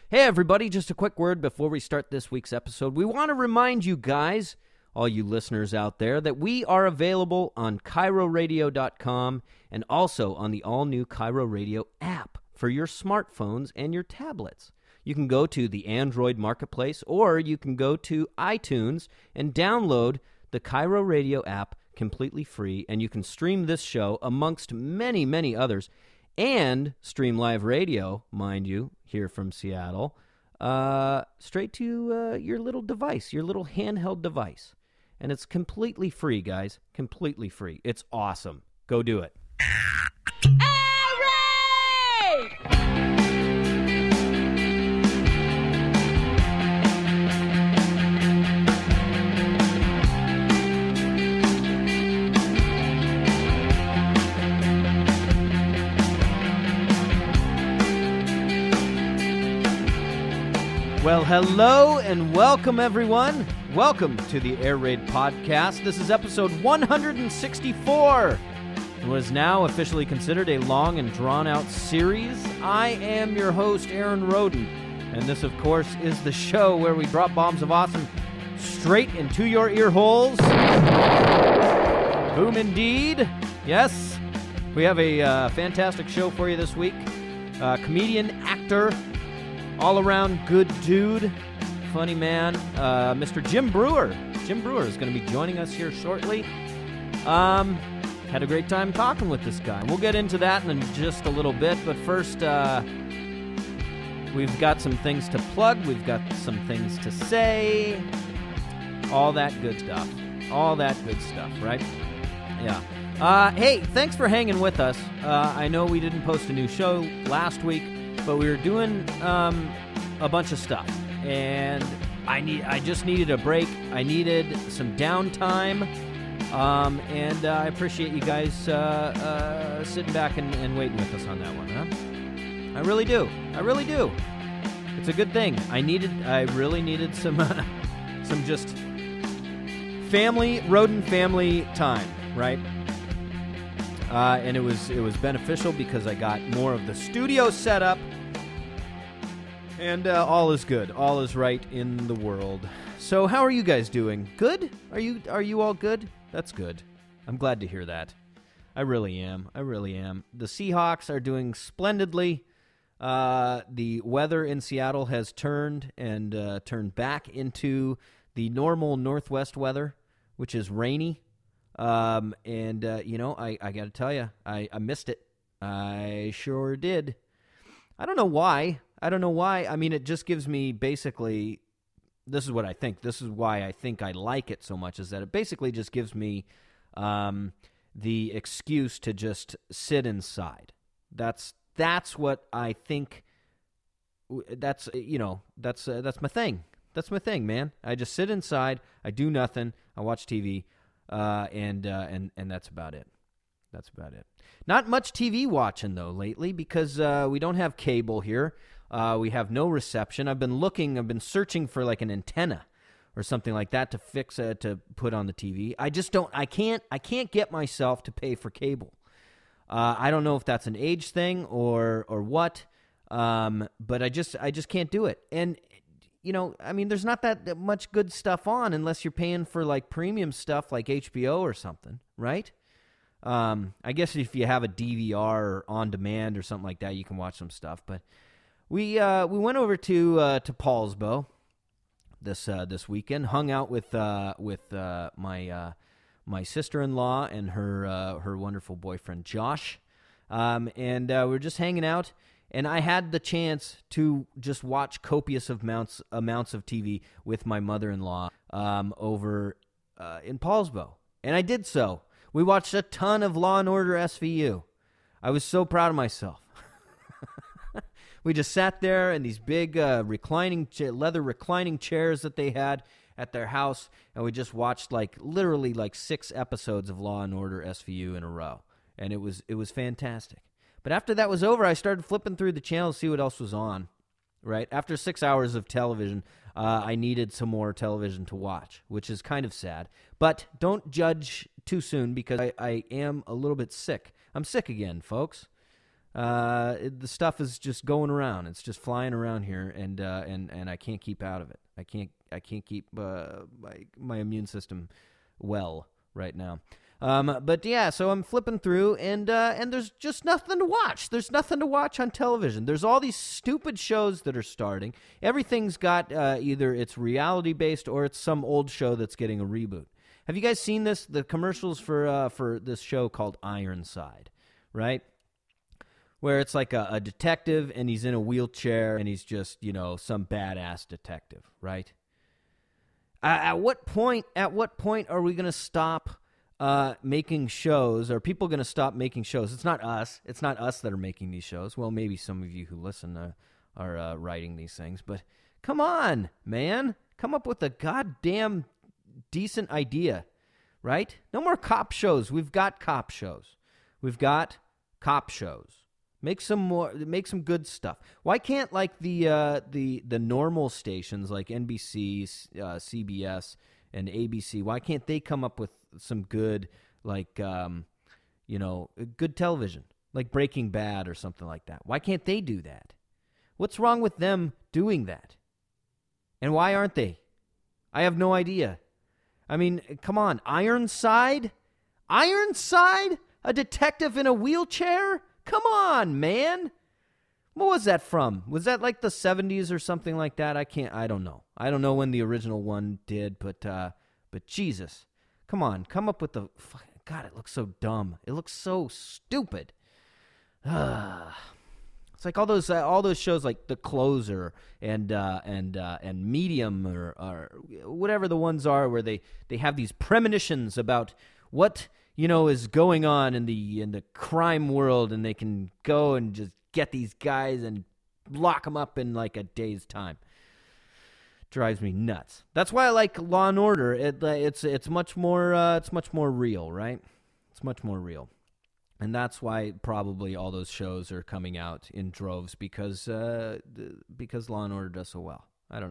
Hey everybody, just a quick word before we start this week's episode. We want to remind you guys, all you listeners out there, that we are available on KairoRadio.com and also on the all-new Kairo Radio app for your smartphones and your tablets. You can go to the Android Marketplace or you can go to iTunes and download the Kairo Radio app completely free, and you can stream this show amongst many, many others and stream live radio, mind you, here from Seattle, straight to your little device, your little handheld device. And it's completely free, guys. Completely free. It's awesome. Go do it. Well, hello and welcome, everyone. Welcome to the Air Raid Podcast. This is episode 164. It was now officially considered a long and drawn-out series. I am your host, Aaron Roden, and this, of course, is the show where we drop bombs of awesome straight into your ear holes. Boom, indeed. Yes, we have a fantastic show for you this week. Comedian, actor, all-around good dude, funny man, Mr. Jim Breuer. Jim Breuer is going to be joining us here shortly. Had a great time talking with this guy. We'll get into that in just a little bit, but first, we've got some things to plug. We've got some things to say. All that good stuff. All that good stuff, right? Yeah. Hey, thanks for hanging with us. I know we didn't post a new show last week, but we were doing a bunch of stuff, and I just needed a break. I needed some downtime, and I appreciate you guys sitting back and waiting with us on that one, huh? I really do. I really do. It's a good thing. I really needed some just Roden family time, right? And it was beneficial because I got more of the studio set up. And all is good. All is right in the world. So how are you guys doing? Good? Are you all good? That's good. I'm glad to hear that. I really am. I really am. The Seahawks are doing splendidly. The weather in Seattle has turned back into the normal Northwest weather, which is rainy. I got to tell you, I missed it. I sure did. I don't know why. I mean, it just gives me basically, this is what I think. This is why I think I like it so much, is that it basically just gives me the excuse to just sit inside. That's what I think. That's my thing. That's my thing, man. I just sit inside. I do nothing. I watch TV, and that's about it. That's about it. Not much TV watching, though, lately, because we don't have cable here. We have no reception. I've been searching for like an antenna or something like that to fix to put on the TV. I can't get myself to pay for cable. I don't know if that's an age thing or what, but I just can't do it. And I mean, there's not that much good stuff on unless you're paying for like premium stuff like HBO or something, right? I guess if you have a DVR or on demand or something like that, you can watch some stuff. But we went over to Poulsbo this weekend, hung out with my sister-in-law and her wonderful boyfriend Josh, and we were just hanging out. And I had the chance to just watch copious amounts of TV with my mother-in-law over in Poulsbo, and I did so. We watched a ton of Law & Order SVU. I was so proud of myself. We just sat there in these big leather reclining chairs that they had at their house, and we just watched literally 6 episodes of Law & Order SVU in a row, and it was fantastic. But after that was over, I started flipping through the channels to see what else was on. Right after 6 hours of television, I needed some more television to watch, which is kind of sad. But don't judge too soon because I am a little bit sick. I'm sick again, folks. The stuff is just going around. It's just flying around here, and I can't keep out of it. I can't keep my immune system well right now. But yeah, so I'm flipping through, and there's just nothing to watch. There's nothing to watch on television. There's all these stupid shows that are starting. Everything's got either it's reality based or it's some old show that's getting a reboot. Have you guys seen this? The commercials for this show called Ironside, right? Where it's like a detective, and he's in a wheelchair, and he's just, some badass detective, right? At what point are we going to stop making shows? Are people going to stop making shows? It's not us. It's not us that are making these shows. Well, maybe some of you who listen are writing these things, but come on, man. Come up with a goddamn decent idea, right? No more cop shows. We've got cop shows. We've got cop shows. Make some good stuff. Why can't the normal stations like NBC, CBS, and ABC? Why can't they come up with some good good television like Breaking Bad or something like that? Why can't they do that? What's wrong with them doing that? And why aren't they? I have no idea. I mean, come on, Ironside, a detective in a wheelchair. Come on, man. What was that from? Was that like the 70s or something like that? I don't know. I don't know when the original one did, but Jesus. Come on, come up with God, it looks so dumb. It looks so stupid. It's like all those shows like The Closer and Medium or whatever the ones are where they have these premonitions about what is going on in the crime world, and they can go and just get these guys and lock them up in like a day's time. Drives me nuts. That's why I like Law and Order. It's much more real, right? It's much more real, and that's why probably all those shows are coming out in droves because Law and Order does so well.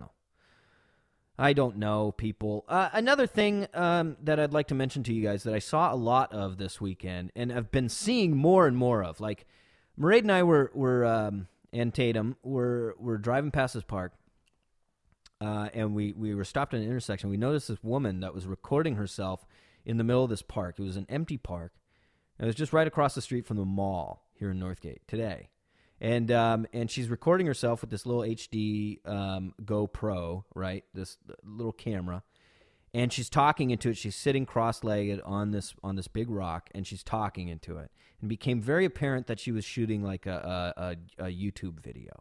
I don't know, people. Another thing that I'd like to mention to you guys that I saw a lot of this weekend and have been seeing more and more of. Like, Mairead and I were and Tatum were driving past this park, and we were stopped at an intersection. We noticed this woman that was recording herself in the middle of this park. It was an empty park. It was just right across the street from the mall here in Northgate today. And she's recording herself with this little HD GoPro, right? This little camera, and she's talking into it. She's sitting cross-legged on this big rock, and she's talking into it. And it became very apparent that she was shooting like a YouTube video.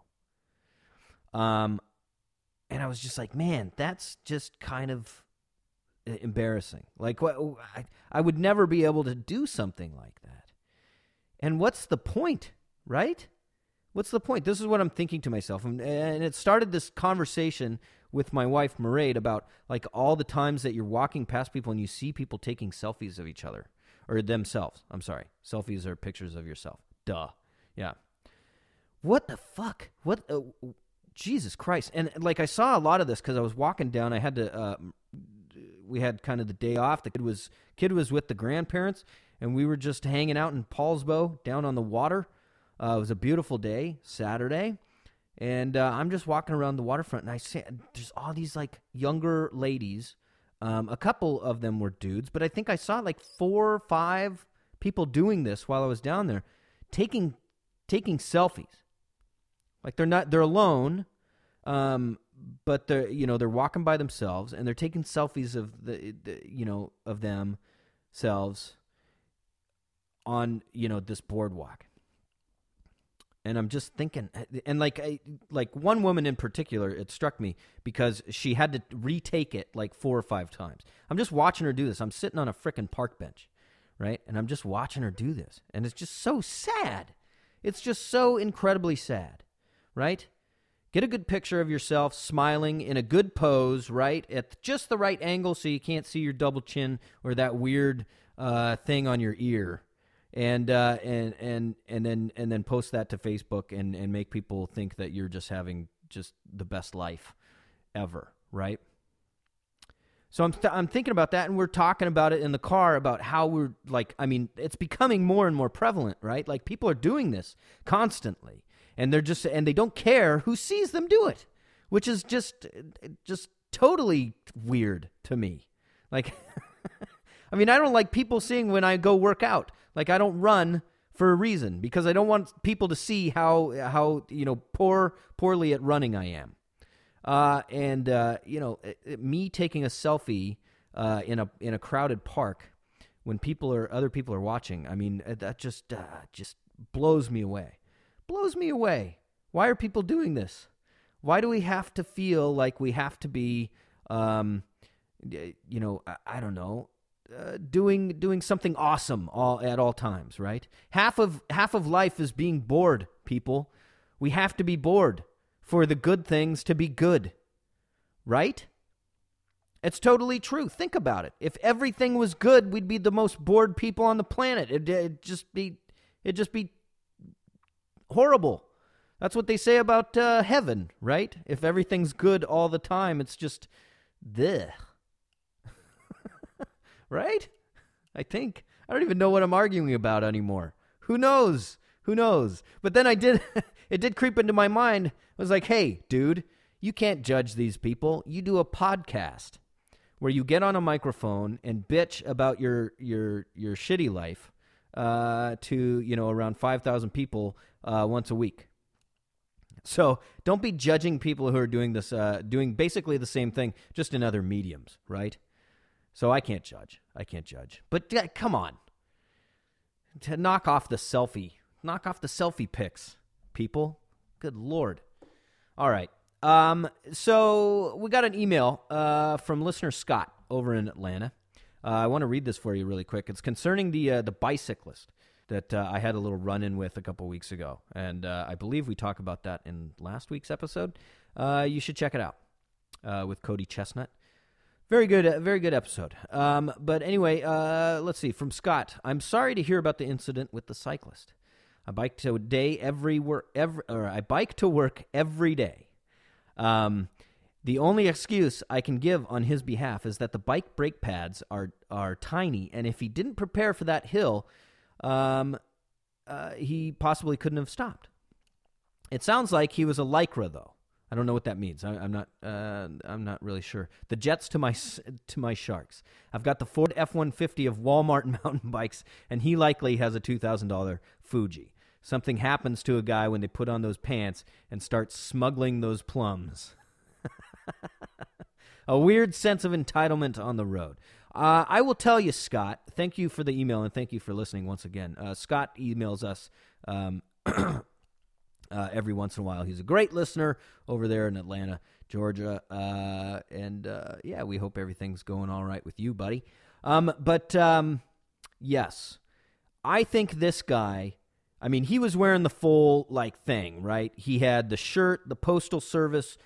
And I was just like, man, that's just kind of embarrassing. Like, I would never be able to do something like that. And what's the point, right? What's the point? This is what I'm thinking to myself. And it started this conversation with my wife, Mairead, about like all the times that you're walking past people and you see people taking selfies of each other or themselves. I'm sorry. Selfies are pictures of yourself. Duh. Yeah. What the fuck? What? Jesus Christ. And like I saw a lot of this because I was walking down. I had to, we had kind of the day off. The kid was with the grandparents, and we were just hanging out in Paulsbo down on the water. It was a beautiful day, Saturday, and I'm just walking around the waterfront, and I see there's all these like younger ladies. A couple of them were dudes, but I think I saw like 4 or 5 people doing this while I was down there, taking selfies. Like they're alone, but they're walking by themselves, and they're taking selfies of of themselves on this boardwalk. And I'm just thinking, and like one woman in particular, it struck me because she had to retake it like 4 or 5 times. I'm just watching her do this. I'm sitting on a frickin' park bench, right? And I'm just watching her do this. And it's just so sad. It's just so incredibly sad, right? Get a good picture of yourself smiling in a good pose, right? At just the right angle so you can't see your double chin or that weird thing on your ear. And then post that to Facebook and make people think that you're just having just the best life ever, right? So I'm thinking about that, and we're talking about it in the car about how we're like, I mean, it's becoming more and more prevalent, right? Like people are doing this constantly, and they don't care who sees them do it, which is just totally weird to me. Like, I mean, I don't like people seeing when I go work out. Like I don't run for a reason because I don't want people to see how poorly at running I am. Me taking a selfie in a crowded park when other people are watching, I mean, that just blows me away. Blows me away. Why are people doing this? Why do we have to feel like we have to be, I don't know, doing something awesome at all times, right? Half of life is being bored, people. We have to be bored for the good things to be good, right? It's totally true. Think about it. If everything was good, we'd be the most bored people on the planet. It'd just be horrible. That's what they say about heaven, right? If everything's good all the time, it's just bleh. Right? I think. I don't even know what I'm arguing about anymore. Who knows? But then it did creep into my mind. I was like, hey, dude, you can't judge these people. You do a podcast where you get on a microphone and bitch about your shitty life to, around 5,000 people once a week. So don't be judging people who are doing this, doing basically the same thing, just in other mediums, right? So I can't judge. But come on. To knock off the selfie pics, people. Good Lord. All right. So we got an email from listener Scott over in Atlanta. I want to read this for you really quick. It's concerning the bicyclist that I had a little run-in with a couple weeks ago. And I believe we talked about that in last week's episode. You should check it out with Cody Chestnut. Very good episode. But anyway, let's see. From Scott, I'm sorry to hear about the incident with the cyclist. I bike to work every day. The only excuse I can give on his behalf is that the bike brake pads are tiny, and if he didn't prepare for that hill, he possibly couldn't have stopped. It sounds like he was a Lycra, though. I don't know what that means. I'm not really sure. The Jets to my Sharks. I've got the Ford F-150 of Walmart mountain bikes, and he likely has a $2,000 Fuji. Something happens to a guy when they put on those pants and start smuggling those plums. A weird sense of entitlement on the road. I will tell you, Scott, thank you for the email and thank you for listening once again. Scott emails us every once in a while. He's a great listener over there in Atlanta, Georgia. Yeah, we hope everything's going all right with you, buddy. Yes, I think this guy, I mean, he was wearing the full, thing, right? He had the shirt, the Postal Service,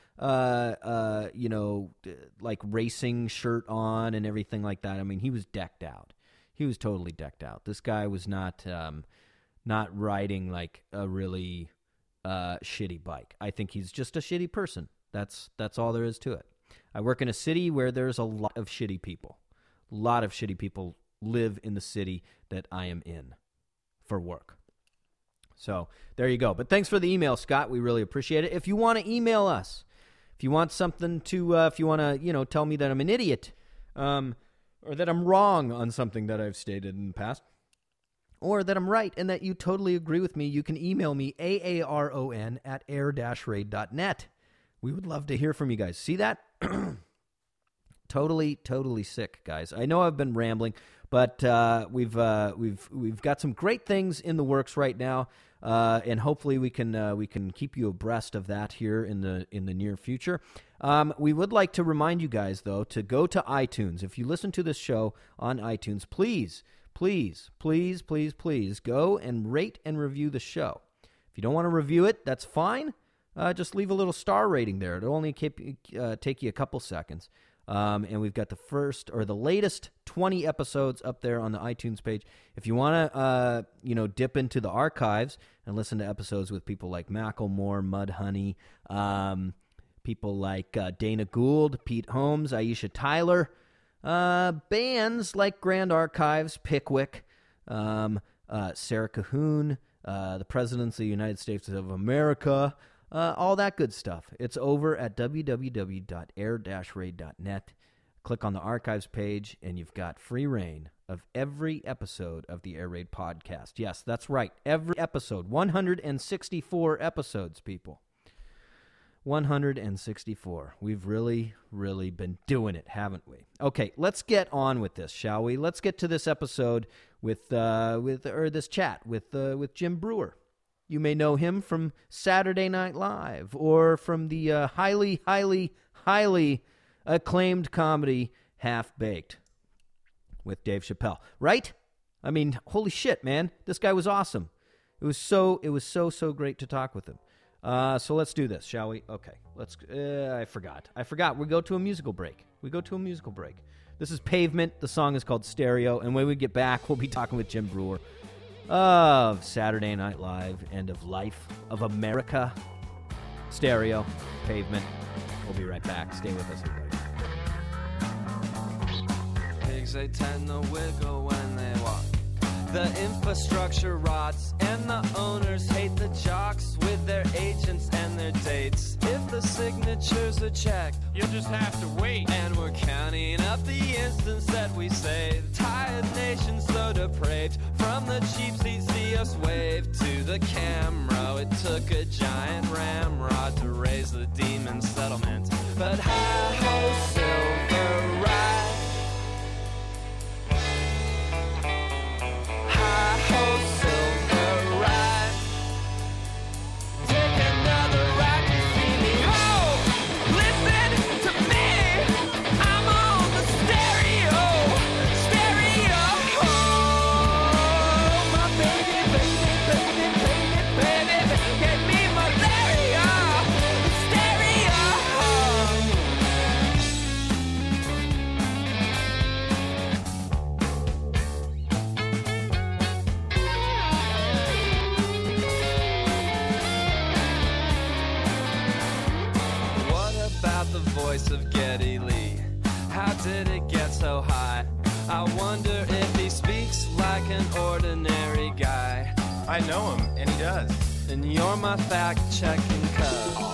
racing shirt on and everything like that. I mean, he was decked out. He was totally decked out. This guy was not riding like a really shitty bike. I think he's just a shitty person. That's all there is to it. I work in a city where there's a lot of shitty people. A lot of shitty people live in the city that I am in for work. So there you go. But thanks for the email, Scott. We really appreciate it. If you want to email us, if you want something to, if you want to, tell me that I'm an idiot, or that I'm wrong on something that I've stated in the past, or that I'm right and that you totally agree with me, you can email me, aaron@air-raid.net. We would love to hear from you guys. See that? Totally sick, guys. I know I've been rambling, but we've got some great things in the works right now, and hopefully we can keep you abreast of that here in the near future. We would like to remind you guys, though, to go to iTunes. If you listen to this show on iTunes, please go and rate and review the show. If you don't want to review it, that's fine. Just leave a little star rating there. It'll only take you a couple seconds. And we've got the latest 20 episodes up there on the iTunes page. If you want to, dip into the archives and listen to episodes with people like Macklemore, Mudhoney, people like Dana Gould, Pete Holmes, Aisha Tyler, Bands like Grand Archives, Pickwick, Sarah Cahoon, the Presidents of the United States of America, all that good stuff. It's over at www.air-raid.net. Click on the archives page, and you've got free reign of every episode of the Air Raid podcast. Yes, that's right. Every episode. 164 episodes, people. 164. We've really, really been doing it, haven't we? Okay, let's get on with this, shall we? Let's get to this episode with this chat with Jim Breuer. You may know him from Saturday Night Live or from the highly, highly, highly acclaimed comedy Half-Baked with Dave Chappelle, right? I mean, holy shit, man. This guy was awesome. It was so great to talk with him. So let's do this, shall we? Okay, let's. I forgot. We go to a musical break. This is Pavement. The song is called Stereo. And when we get back, we'll be talking with Jim Breuer of Saturday Night Live and of Life of America. Stereo, Pavement. We'll be right back. Stay with us, everybody. Pigs, they tend to wiggle when they walk. The infrastructure rots, and the owners hate the jocks with their agents and their dates. If the signatures are checked, you'll just have to wait. And we're counting up the instants that we saved. Tired nation so depraved. From the cheap seats, see us wave to the camera. It took a giant ramrod to raise the demon settlement. But hi-ho, silver ride. Hi-ho, silver ride. Take another ride to see me home. Listen to me. I'm on the stereo. Stereo. My baby, baby, baby, baby, baby, gave me malaria. Stereo. What about the voice of Geddy Lee? How did it get so high? I wonder if he speaks like an ordinary guy. I know him, and he does. And you're my fact-checking cub.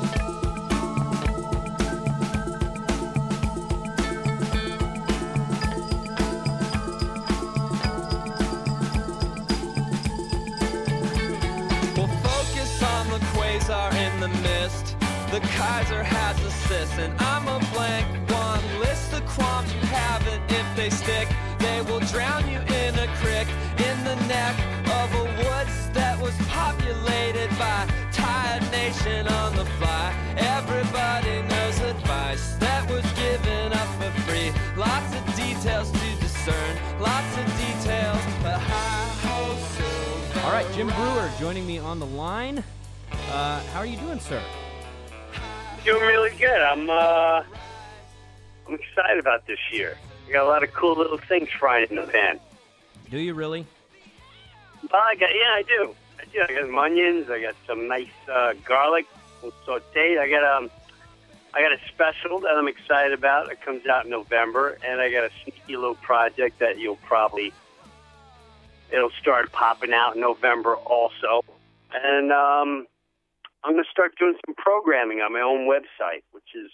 We'll focus on the quasar in the mist. The Kaiser has assists, and I'm a blank one. List the qualms you haven't. If they stick, they will drown you in a crick in the neck of a woods that was populated by tired nation on the fly. Everybody knows advice that was given up for free. Lots of details to discern, lots of details. But hi-ho, silver. All right, Jim Breuer joining me on the line. How are you doing, sir? Doing really good. I'm excited about this year. We got a lot of cool little things frying in the pan. Do you really? I do. I got some onions. I got some nice garlic sauteed. I got a special that I'm excited about. It comes out in November, and I got a sneaky little project that it'll start popping out in November also. And I'm going to start doing some programming on my own website, which is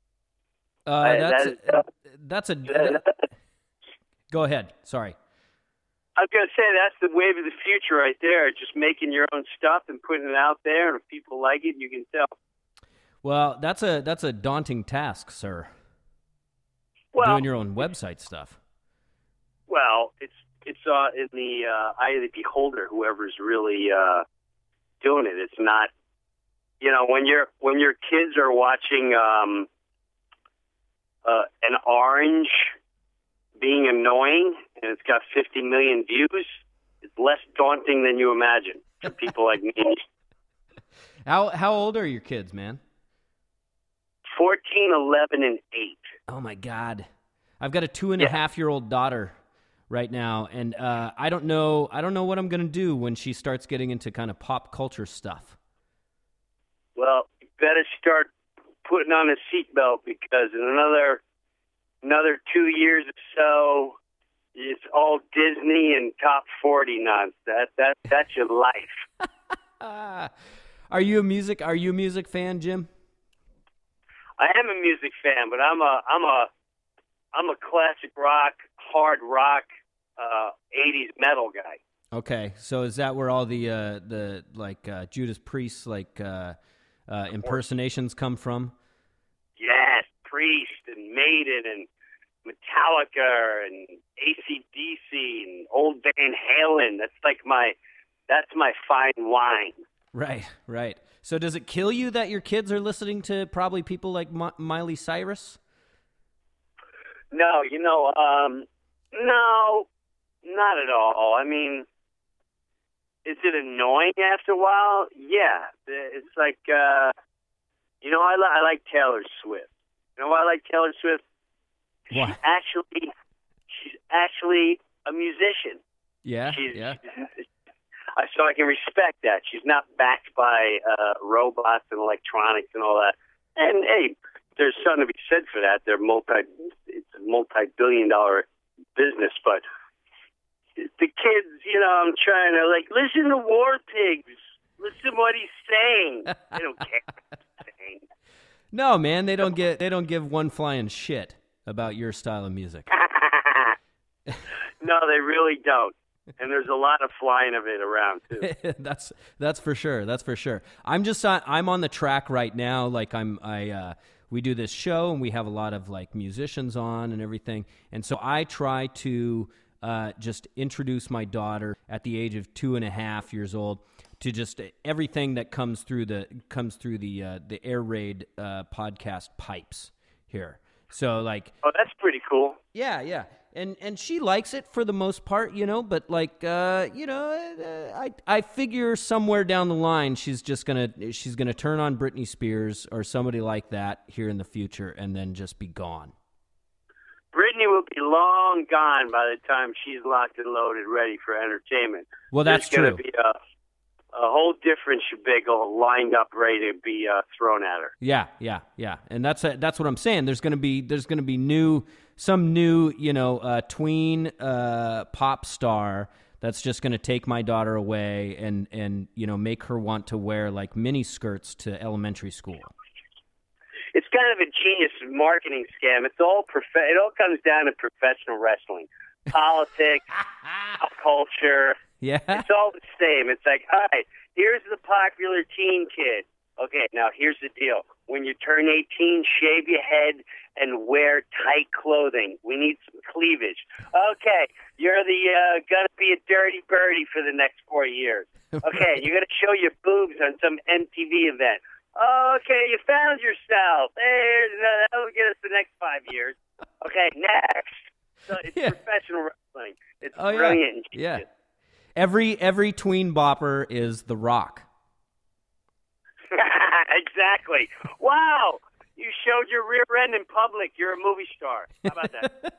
Go ahead. Sorry. I was going to say that's the wave of the future right there. Just making your own stuff and putting it out there, and if people like it, you can tell. Well, that's a daunting task, sir. Well, doing your own website stuff. Well, it's in the eye of the beholder. Whoever's really doing it. It's not. When your kids are watching an orange being annoying and it's got 50 million views, it's less daunting than you imagine for people like me. How old are your kids, man? 14, 11, and 8. Oh my God, I've got a 2.5-year-old daughter right now, and I don't know what I'm gonna do when she starts getting into kind of pop culture stuff. Well, you better start putting on a seatbelt because in another another 2 years or so, it's all Disney and top 40 nonsense. That's your life. Are you a music fan, Jim? I am a music fan, but I'm a classic rock, hard rock, 80s metal guy. Okay, so is that where all the Judas Priest impersonations come from? Yes, Priest and Maiden and Metallica and AC/DC and old Van Halen. That's my fine wine. Right. So does it kill you that your kids are listening to probably people like Miley Cyrus? No, no, not at all. I mean, is it annoying after a while? Yeah. It's like, I like Taylor Swift. You know why I like Taylor Swift? Why? She's actually a musician. Yeah, So I can respect that. She's not backed by robots and electronics and all that. And, hey, there's something to be said for that. It's a multi-billion-dollar business, but the kids, I'm trying to, listen to War Pigs. Listen to what he's saying. They don't care what he's saying. No, man, they don't give one flying shit about your style of music. No, they really don't. And there's a lot of flying of it around too. That's for sure. That's for sure. I'm on the track right now. We do this show and we have a lot of musicians on and everything. And so I try to just introduce my daughter at the age of 2.5 years old to just everything that comes through the Air Raid podcast pipes here. So oh, that's pretty cool. Yeah. And she likes it for the most part, but I figure somewhere down the line she's gonna turn on Britney Spears or somebody like that here in the future and then just be gone. Britney will be long gone by the time she's locked and loaded, ready for entertainment. Well, that's true. There's going to be a whole different shebiggle lined up, ready to be thrown at her. Yeah. And that's what I'm saying. There's gonna be some new tween pop star that's just gonna take my daughter away and make her want to wear mini skirts to elementary school. It's kind of a genius marketing scam. It all comes down to professional wrestling, politics, pop culture. Yeah. It's all the same. It's like, all right, here's the popular teen kid. Okay, now here's the deal. When you turn 18, shave your head and wear tight clothing. We need some cleavage. Okay, you're gonna be a dirty birdie for the next 4 years. Okay, you're gonna show your boobs on some MTV event. Okay, you found yourself. Hey, that'll get us the next 5 years. Okay, next. So it's professional wrestling. It's brilliant. Yeah. Every tween bopper is The Rock. Exactly. Wow, you showed your rear end in public. You're a movie star. How about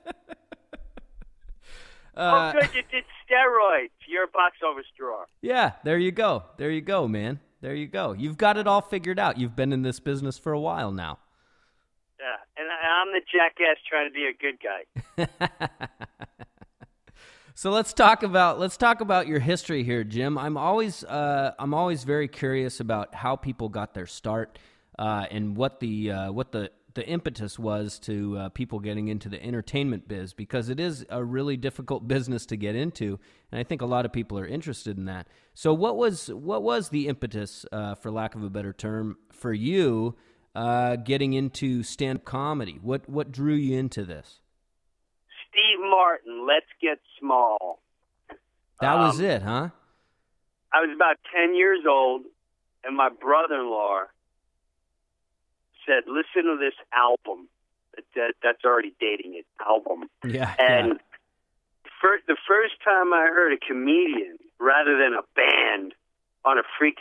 that? Good, you did steroids. You're a box office drawer. Yeah, there you go, man. There you go. You've got it all figured out. You've been in this business for a while now. Yeah, and I'm the jackass trying to be a good guy. So let's talk about your history here, Jim. I'm always very curious about how people got their start and what the impetus was to people getting into the entertainment biz, because it is a really difficult business to get into, and I think a lot of people are interested in that. So what was the impetus, for lack of a better term, for you getting into stand-up comedy? What drew you into this? Steve Martin, Let's Get Small. That was it, huh? I was about 10 years old, and my brother-in-law said, listen to this album. That's already dating it, album. Yeah. And the first time I heard a comedian rather than a band on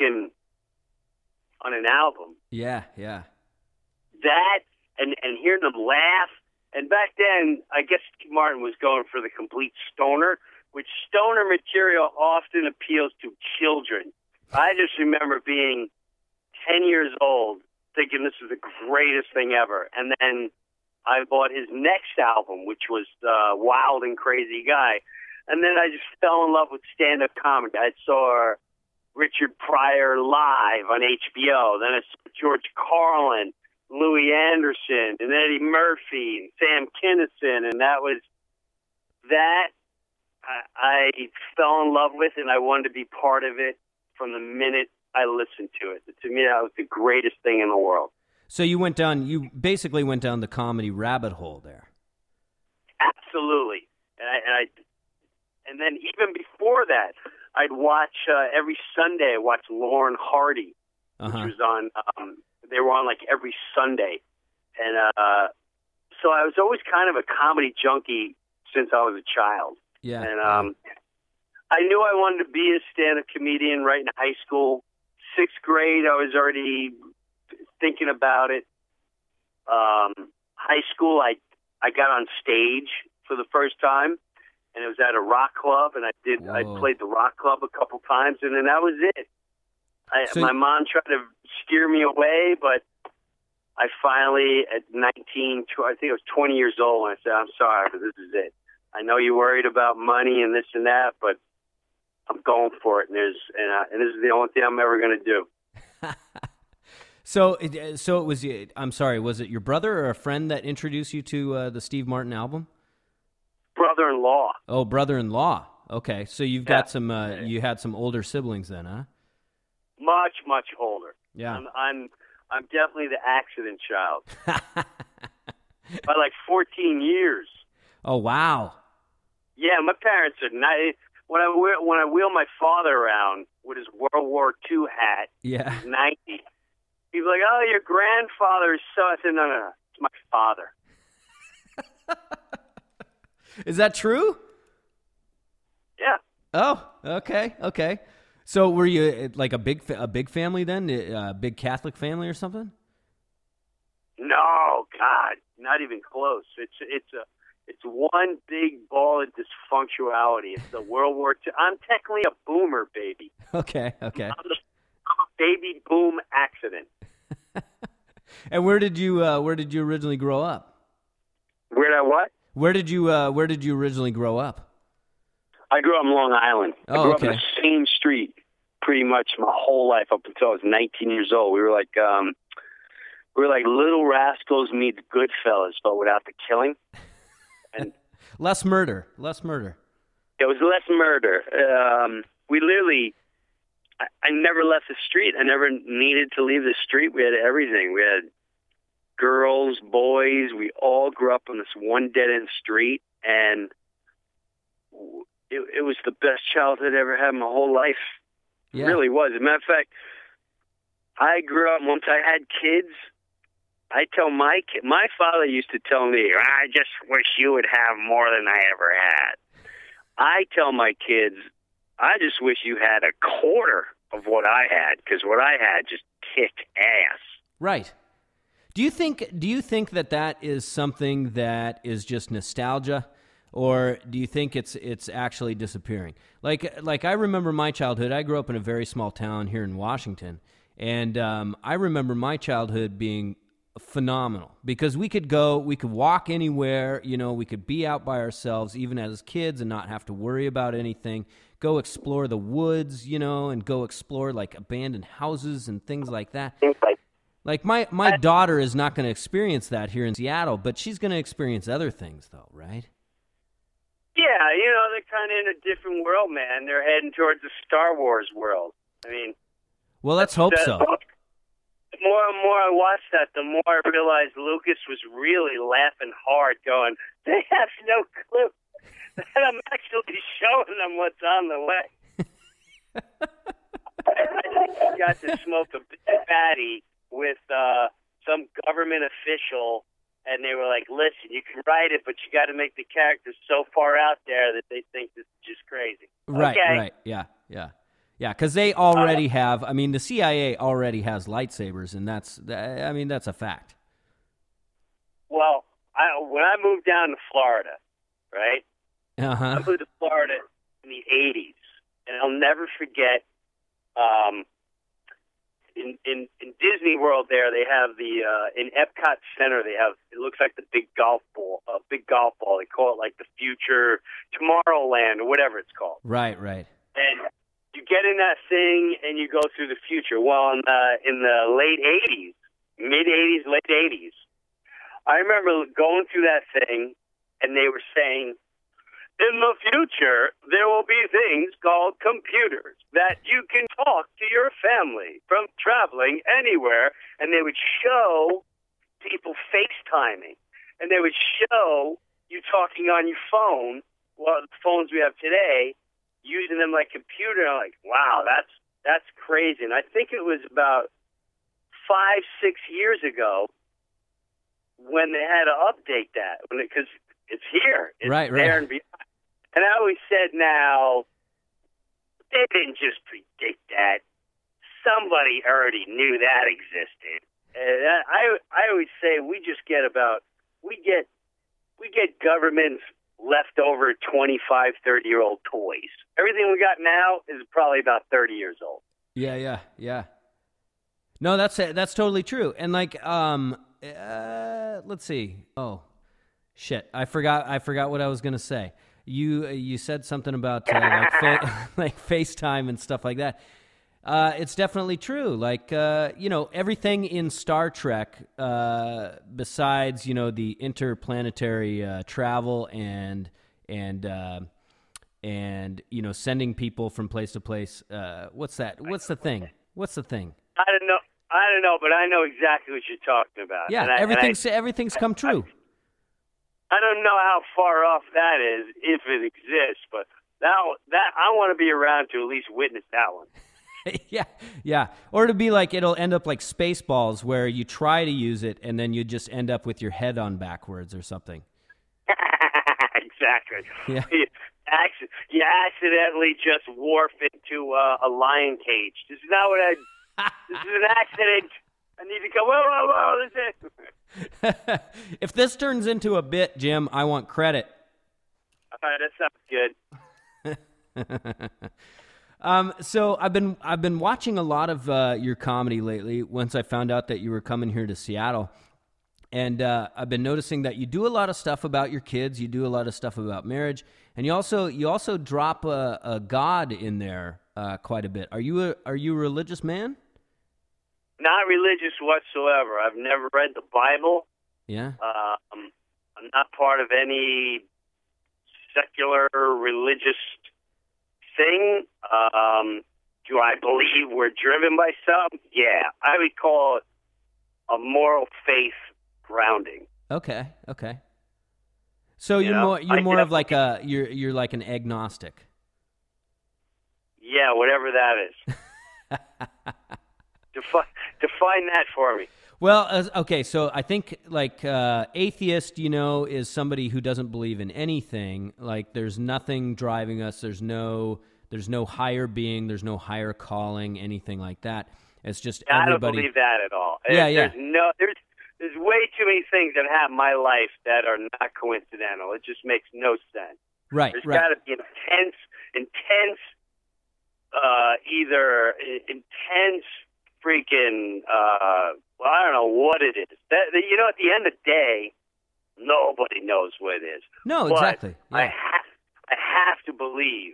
an album. Yeah. That, and hearing them laugh. And back then, I guess Steve Martin was going for the complete stoner, which stoner material often appeals to children. I just remember being 10 years old thinking this was the greatest thing ever. And then I bought his next album, which was Wild and Crazy Guy. And then I just fell in love with stand-up comedy. I saw Richard Pryor live on HBO. Then I saw George Carlin, Louis Anderson, and Eddie Murphy, and Sam Kinison. And that I fell in love with, and I wanted to be part of it from the minute I listened to it. To me, that was the greatest thing in the world. So you basically went down the comedy rabbit hole there. Absolutely. And then even before that, I'd watch every Sunday. I watched Lauren Hardy, which was on. They were on like every Sunday, and so I was always kind of a comedy junkie since I was a child. Yeah. And I knew I wanted to be a stand-up comedian right in high school. 6th grade, I was already thinking about it. High school, I got on stage for the first time. And it was at a rock club, and I played the rock club a couple times, and then that was it. My mom tried to steer me away, but I finally, at 19, I think I was 20 years old, and I said, I'm sorry, but this is it. I know you're worried about money and this and that, but I'm going for it, and this is the only thing I'm ever going to do. So it was, I'm sorry, was it your brother or a friend that introduced you to the Steve Martin album? Brother-in-law. Oh, brother-in-law. Okay, so you've got some. You had some older siblings then, huh? Much older. Yeah. I'm definitely the accident child. By like 14 years. Oh wow. Yeah, my parents are nice. When I wheel my father around with his World War II hat, yeah, he's 90. He's like, "Oh, your grandfather is so." I said, "No, it's my father." Is that true? Yeah. Oh, okay. So were you like a big family then? A big Catholic family or something? No, God, not even close. It's one big ball of dysfunctionality. It's the World War II. I'm technically a boomer, baby. Okay. I'm a baby boom accident. And where did you originally grow up? Where did I what? Where did you originally grow up? I grew up in Long Island. I grew up in the same street pretty much my whole life up until I was 19 years old. We were like Little Rascals meets Goodfellas, but without the killing. And less murder. It was less murder. We literally, I never left the street. I never needed to leave the street. We had everything. We had girls, boys. We all grew up on this one dead-end street, and it was the best childhood I ever had in my whole life. Yeah. It really was. As a matter of fact, I grew up, once I had kids, I tell my father used to tell me, I just wish you would have more than I ever had. I tell my kids, I just wish you had a quarter of what I had, because what I had just kicked ass. Right. Do you think that is something that is just nostalgia, or do you think it's actually disappearing? Like I remember my childhood. I grew up in a very small town here in Washington, and I remember my childhood being phenomenal because we could walk anywhere, we could be out by ourselves even as kids and not have to worry about anything, go explore the woods, and go explore like abandoned houses and things like that. Like my daughter is not going to experience that here in Seattle, but she's going to experience other things though, right? Yeah, they're kind of in a different world, man. They're heading towards the Star Wars world. I mean, well, let's hope so. The more and more I watch that, the more I realize Lucas was really laughing hard, going, they have no clue that I'm actually showing them what's on the way. I got to smoke a big fatty with some government official, and they were like, listen, you can write it, but you got to make the characters so far out there that they think this is just crazy. Right, okay? Right, yeah, because they already have, the CIA already has lightsabers, and that's a fact. Well, when I moved down to Florida, right? Uh-huh. I moved to Florida in the 80s, and I'll never forget, in Disney World there, they have in Epcot Center, they have, it looks like the big golf ball. They call it like the future Tomorrowland or whatever it's called. Right. And you get in that thing and you go through the future. Well, in the late 80s, mid-80s, late 80s, I remember going through that thing and they were saying, in the future, there will be things called computers that you can talk to your family from traveling anywhere. And they would show people FaceTiming. And they would show you talking on your phone, well, the phones we have today, using them like computer. I'm like, wow, that's crazy. And I think it was about 5-6 years ago when they had to update that, because it's here. It's there and beyond. And I always said, now, they didn't just predict that. Somebody already knew that existed. And I always say we get government's leftover 25, 30-year-old toys. Everything we got now is probably about 30 years old. Yeah. No, that's totally true. And like, let's see. Oh, shit! I forgot what I was gonna say. You said something about like FaceTime and stuff like that. It's definitely true. Like, everything in Star Trek, besides, the interplanetary travel and sending people from place to place. What's that? What's the thing? I don't know, but I know exactly what you're talking about. Yeah, everything's come true. I don't know how far off that is, if it exists, but that I want to be around to at least witness that one. Yeah. Or to be like, it'll end up like Spaceballs, where you try to use it and then you just end up with your head on backwards or something. Exactly. Yeah. You accidentally just warp into a lion cage. This is not what this is an accident. I need to go, whoa, this is... If this turns into a bit, Jim, I want credit. All right, that sounds good. So I've been watching a lot of your comedy lately. Once I found out that you were coming here to Seattle, and I've been noticing that you do a lot of stuff about your kids. You do a lot of stuff about marriage, and you also drop a God in there quite a bit. Are you a religious man? Not religious whatsoever. I've never read the Bible. Yeah. I'm not part of any secular religious thing. Do I believe we're driven by something? Yeah. I would call it a moral faith grounding. Okay. So you're more of like you're like an agnostic. Yeah, whatever that is. Define that for me. Well, okay, so I think like atheist, is somebody who doesn't believe in anything. Like there's nothing driving us. There's no higher being. There's no higher calling. Anything like that. It's just everybody. I don't believe that at all. Yeah. There's way too many things that have my life that are not coincidental. It just makes no sense. Right. There's got to be intense freaking, I don't know what it is. At the end of the day, nobody knows what it is. No, but exactly. Yeah. I have to believe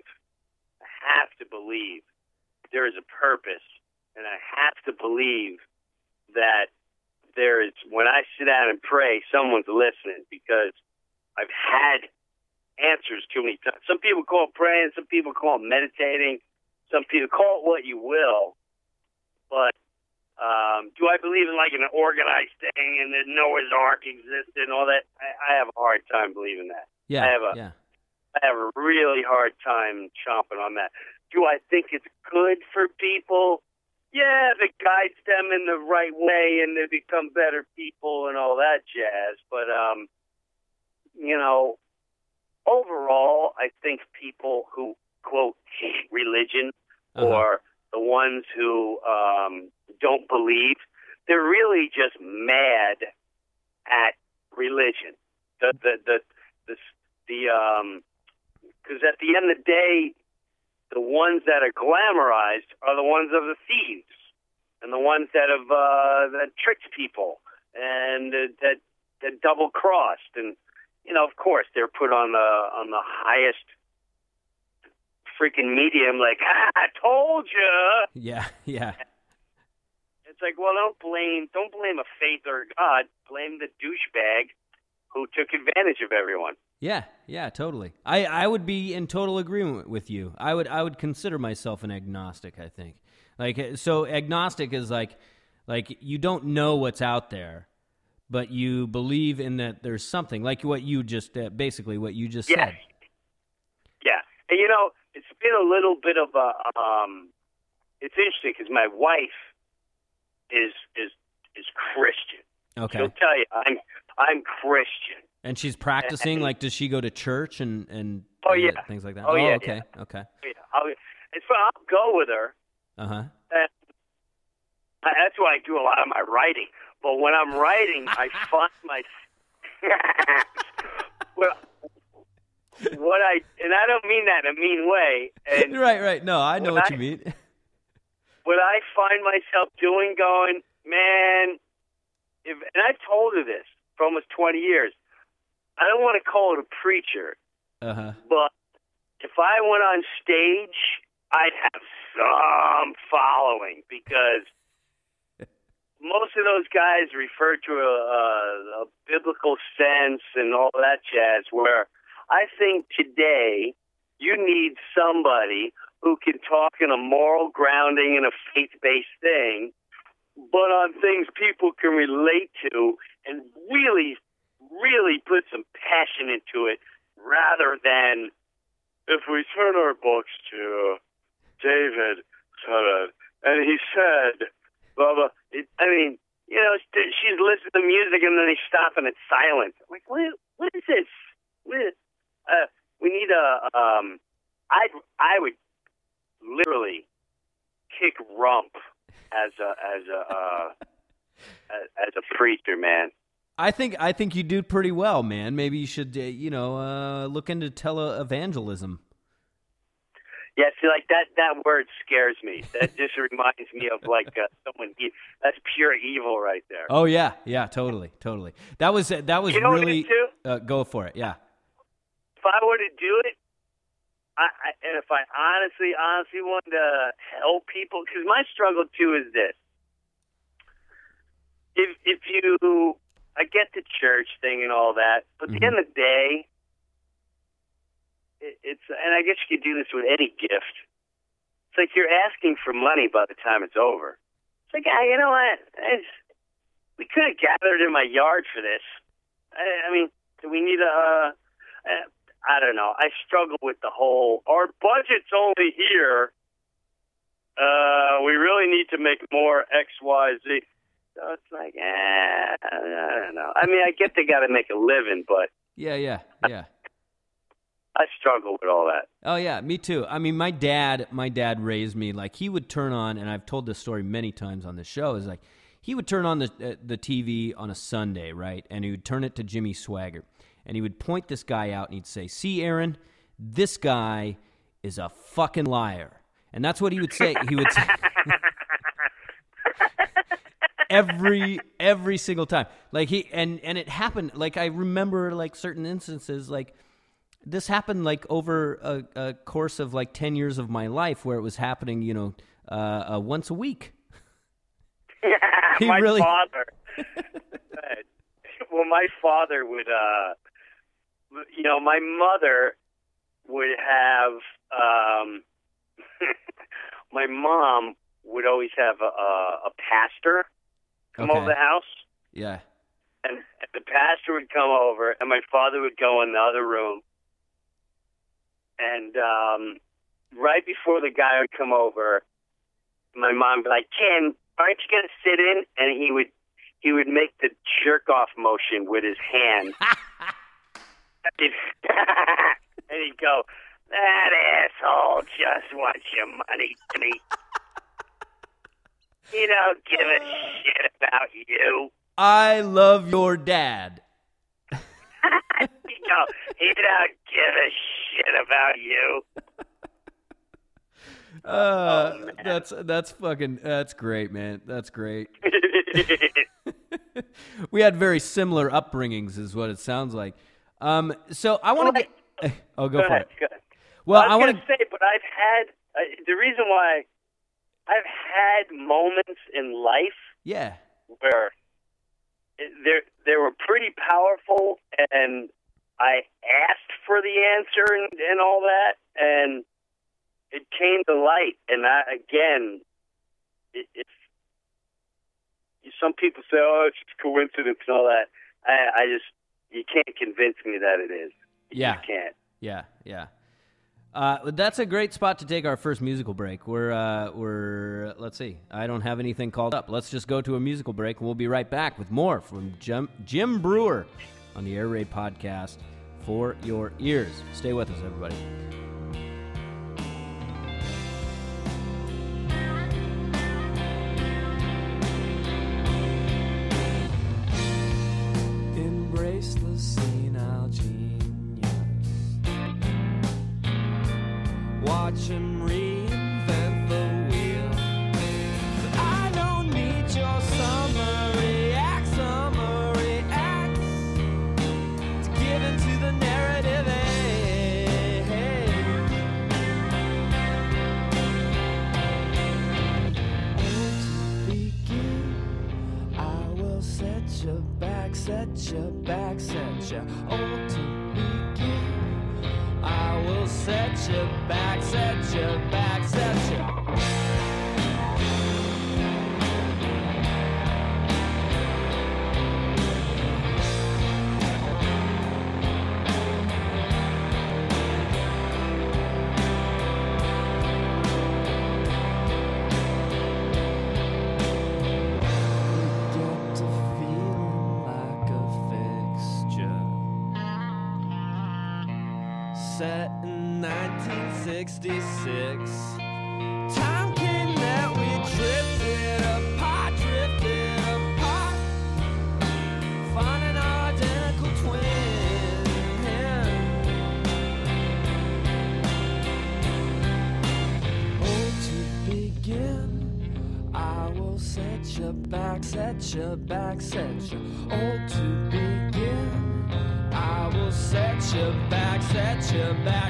there is a purpose, and I have to believe that there is, when I sit down and pray, someone's listening, because I've had answers too many times. Some people call it praying, some people call it meditating, some people call it what you will. But do I believe in like an organized thing and that Noah's Ark existed and all that? I have a hard time believing that. Yeah, I have a really hard time chomping on that. Do I think it's good for people? Yeah, if it guides them in the right way and they become better people and all that jazz. But overall, I think people who quote hate religion or the ones who don't believe, they're really just mad at religion. Because at the end of the day, the ones that are glamorized are the ones of the thieves, and the ones that have that tricked people and that double crossed, and of course they're put on the highest freaking medium, like I told you. Yeah, yeah. It's like, well, don't blame a faith or a God. Blame the douchebag who took advantage of everyone. Yeah, totally. I would be in total agreement with you. I would consider myself an agnostic, I think. Like, so agnostic is like you don't know what's out there, but you believe in that there's something, like what you just basically what you just said. Yeah, and it's been a little bit of a it's interesting because my wife is Christian. Okay. She'll tell you I'm Christian. And she's practicing. Like, does she go to church and things like that? Oh yeah. Okay. Yeah. Okay. Yeah. I'll go with her. Uh-huh. That's why I do a lot of my writing. But when I'm writing, I find my and I don't mean that in a mean way. And right. No, I know what you mean. What I find myself going, man, and I've told her this for almost 20 years. I don't want to call it a preacher, but if I went on stage, I'd have some following, because most of those guys refer to a biblical sense and all that jazz, where I think today you need somebody who can talk in a moral grounding and a faith-based thing, but on things people can relate to and really, really put some passion into it, rather than, if we turn our books to David and he said, blah, blah. She's listening to music and then they stop and it's silent. I'm like, what is this? We need I would literally kick rump as a preacher, man. I think you do pretty well, man. Maybe you should, look into televangelism. Yeah, see, like that word scares me. That just reminds me of someone. That's pure evil right there. Oh yeah, totally. That was really. Go for it, yeah. If I were to do it, and if I honestly wanted to help people, because my struggle too is this: if you, I get the church thing and all that, but at the end of the day, and I guess you could do this with any gift. It's like you're asking for money by the time it's over. It's like, you know what? We could have gathered in my yard for this. I mean, do we need I don't know. I struggle with the whole, our budget's only here. We really need to make more X, Y, Z. So it's like, I don't know. I mean, I get they got to make a living, but yeah. I struggle with all that. Oh yeah, me too. I mean, my dad raised me like he would turn on, and I've told this story many times on the show. Is like he would turn on the TV on a Sunday, right, and he would turn it to Jimmy Swaggart, and he would point this guy out, and he'd say, "See, Aaron, this guy is a fucking liar," and that's what he would say. He would say every single time, like and it happened. Like I remember like certain instances, like. This happened like over a course of like 10 years of my life, where it was happening, once a week. My father. Well, my father would, my mother would have, my mom would always have a pastor come over the house. Yeah. And the pastor would come over, and my father would go in the other room. And right before the guy would come over, my mom would be like, "Ken, aren't you going to sit in?" And he would make the jerk off motion with his hand. And he'd go, "That asshole just wants your money, Jimmy. He don't give a shit about you." I love your dad. He don't give a shit about you. That's great, man. That's great. We had very similar upbringings, is what it sounds like. So I want to get. Oh, go for it. Go ahead. Well, I I was want going to say, but I've had the reason why I've had moments in life Yeah. where they were pretty powerful, and I asked for the answer and all that, and it came to light. And it's some people say, "Oh, it's just coincidence" and all that. You can't convince me that it is. You just can't. Yeah. That's a great spot to take our first musical break. We're let's see. I don't have anything called up. Let's just go to a musical break, and we'll be right back with more from Jim Breuer on the Air Raid Podcast for your ears. Stay with us, everybody. Embrace the senile genius. Watch him reinvent the wheel. I don't need your summary acts to give into the narrative. To begin, I will set you back, set you back, set you. Oh, to begin, I will set you back, set you back, set you. Get to feeling like a fixture. Set in 1966. Time came that we drifted apart, finding our identical twin. Oh, to begin, I will set you back, set you back, set you. Oh, to begin, I will set you back, set you back.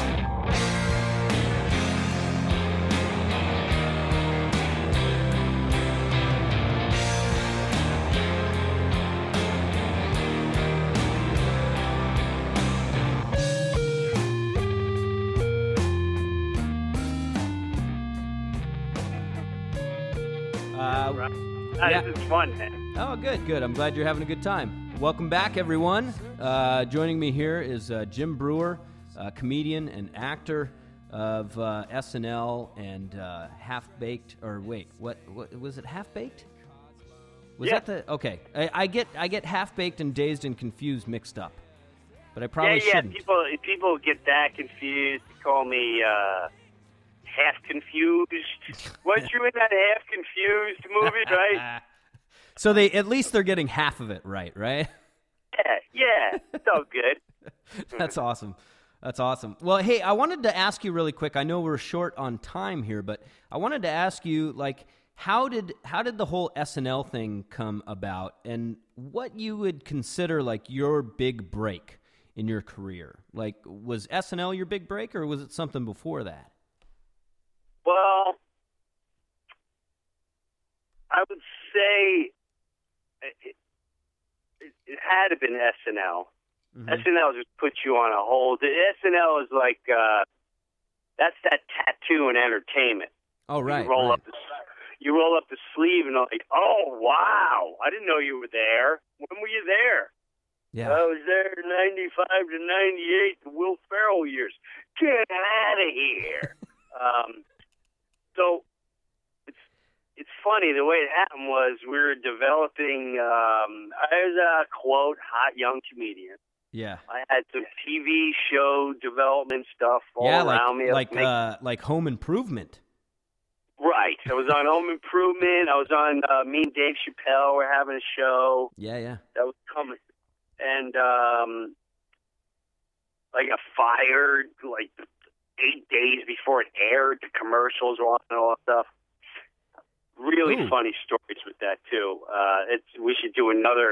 Yeah. This is fun, man. Oh, good. I'm glad you're having a good time. Welcome back, everyone. Joining me here is Jim Breuer, comedian and actor of SNL and Half Baked. Or wait, what was it? Half Baked? Was that the? Okay, I get Half Baked and Dazed and Confused mixed up, but I probably shouldn't. People get that confused. They call me half confused. Weren't you in that Half Confused movie, right? So they're getting half of it right? Yeah, it's all good. That's awesome. Well, hey, I wanted to ask you really quick. I know we're short on time here, but I wanted to ask you, like, how did the whole SNL thing come about, and what you would consider like your big break in your career? Like, was SNL your big break, or was it something before that? Well, I would say it had to been SNL. Mm-hmm. SNL just puts you on a hold. SNL is like that's that tattoo in entertainment. Oh, right. You roll up the sleeve and like, oh wow, I didn't know you were there. When were you there? Yeah, I was there 95 to 98, the Will Ferrell years. Get out of here. So it's funny, the way it happened was we were developing, I was a, quote, hot young comedian. Yeah. I had some TV show development stuff all around me. Like Home Improvement. Right. I was on Home Improvement. I was on me and Dave Chappelle were having a show. Yeah. That was coming. And I got fired like 8 days before it aired. The commercials were on and all that stuff. Really funny stories with that too. We should do another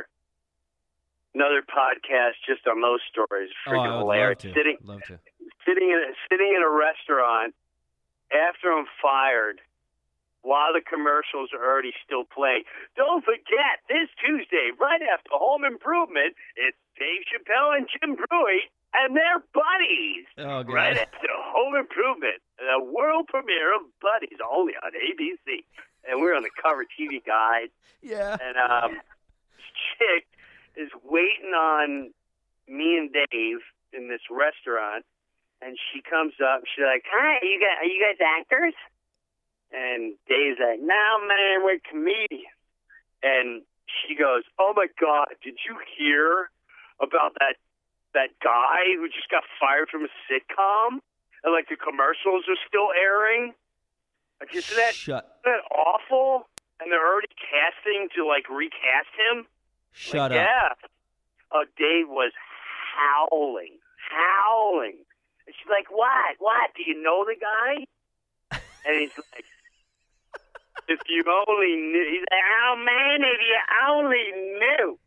podcast just on those stories. Freaking hilarious. Love to. Sitting in a restaurant after I'm fired, while the commercials are already still playing. Don't forget, this Tuesday, right after Home Improvement, it's Dave Chappelle and Jim Breuer and their buddies. Oh, God. Right after Home Improvement, the world premiere of Buddies, only on ABC. And we're on the cover TV guide. Yeah. And this chick is waiting on me and Dave in this restaurant, and she comes up. She's like, "Hi, are you guys actors?" And Dave's like, "No, man, we're comedians." And she goes, "Oh my God, did you hear about that guy who just got fired from a sitcom? And like the commercials are still airing? Like, isn't that awful? And they're already casting to like recast him." Shut up. Yeah. Oh, Dave was howling. And she's like, "What? Do you know the guy?" And he's like, "If you only knew." He's like, "Oh, man, if you only knew."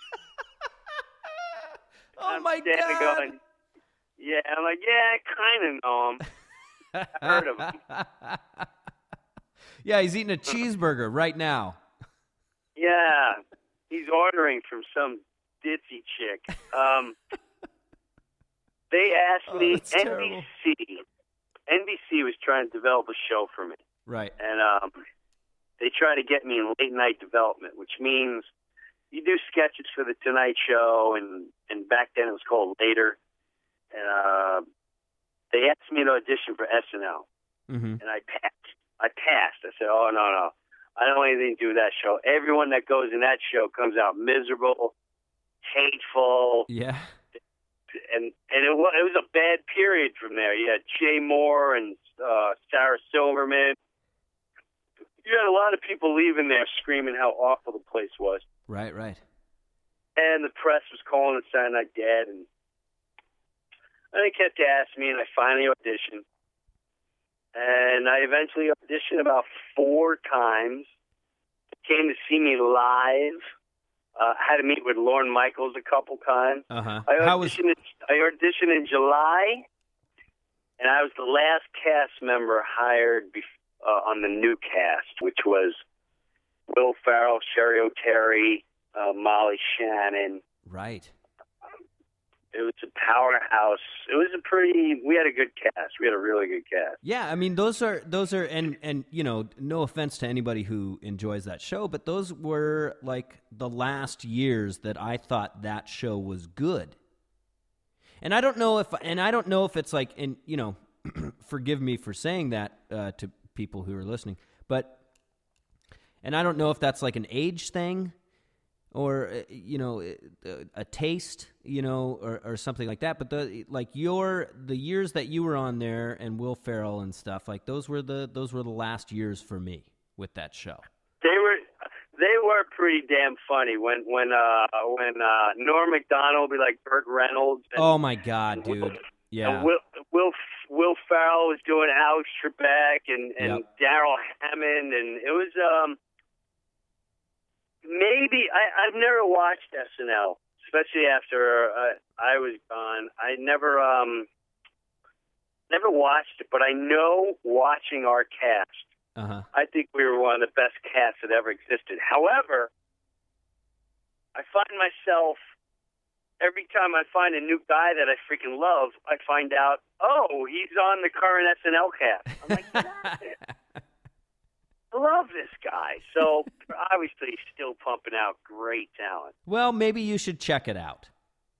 Oh, my God. Going, yeah, I'm like, yeah, I kind of know him. I heard of him. Yeah, he's eating a cheeseburger right now. Yeah, he's ordering from some ditzy chick. They asked me, NBC was trying to develop a show for me. Right. And they try to get me in late night development, which means you do sketches for the Tonight Show, and back then it was called Later. And they asked me to audition for SNL, and I passed. I said, "Oh, no. I don't want anything to do with that show. Everyone that goes in that show comes out miserable, hateful." Yeah. And it was a bad period from there. You had Jay Moore and Sarah Silverman. You had a lot of people leaving there screaming how awful the place was. Right. And the press was calling it Saturday Night Dead. And they kept asking me, and I finally auditioned. And I eventually auditioned about 4 times. They came to see me live. Had to meet with Lorne Michaels a couple times. Uh-huh. I auditioned in July, and I was the last cast member hired on the new cast, which was Will Ferrell, Sherry O'Terry, Molly Shannon. Right. It was a powerhouse. We had a good cast. We had a really good cast. Yeah, I mean, those are, and you know, no offense to anybody who enjoys that show, but those were like the last years that I thought that show was good. And I don't know if it's like, and you know, forgive me for saying that to people who are listening, and I don't know if that's like an age thing, or you know, a taste, you know, or something like that. But the years that you were on there and Will Ferrell and stuff, like those were the last years for me with that show. They were pretty damn funny when Norm Macdonald would be like Burt Reynolds. And, oh my God, dude! Yeah. And Will Ferrell was doing Alex Trebek and Daryl Hammond, and it was maybe I've never watched SNL, especially after I was gone. I never watched it, but I know watching our cast. Uh-huh. I think we were one of the best casts that ever existed. However, I find myself, every time I find a new guy that I freaking love, I find out, oh, he's on the current SNL cast. I'm like, God, I love this guy. So obviously he's still pumping out great talent. Well, maybe you should check it out.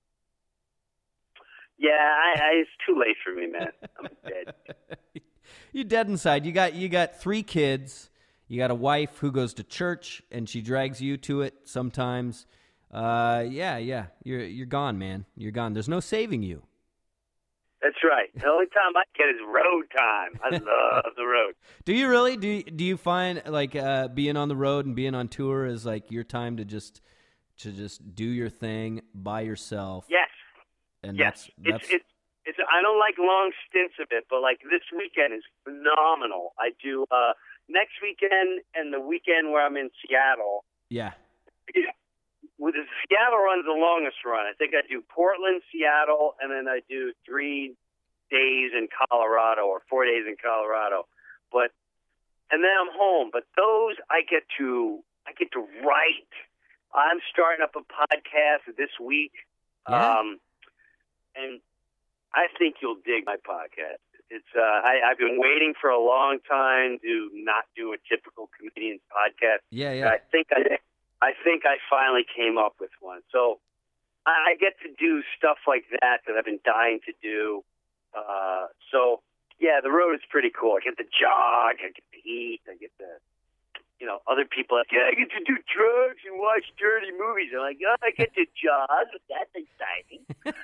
Yeah, it's too late for me, man. I'm dead. You're dead inside. You got 3 kids. You got a wife who goes to church, and she drags you to it sometimes. Yeah. You're gone, man. You're gone. There's no saving you. That's right. The only time I get is road time. I love the road. Do you really? Do you find like being on the road and being on tour is like your time to just do your thing by yourself? Yes. And yes. That's it's I don't like long stints of it, but like this weekend is phenomenal. I do next weekend and the weekend where I'm in Seattle. Yeah. With the Seattle run's the longest run. I think I do Portland, Seattle, and then I do 3 days in Colorado or 4 days in Colorado. And then I'm home. But those I get to write. I'm starting up a podcast this week. Yeah. And I think you'll dig my podcast. It's I've been waiting for a long time to not do a typical comedian's podcast. Yeah, yeah. I think I finally came up with one. So I get to do stuff like that I've been dying to do. So yeah, the road is pretty cool. I get to jog, I get to eat, I get to, other people are like, yeah, I get to do drugs and watch dirty movies. I'm like, oh, I get to jog. That's exciting.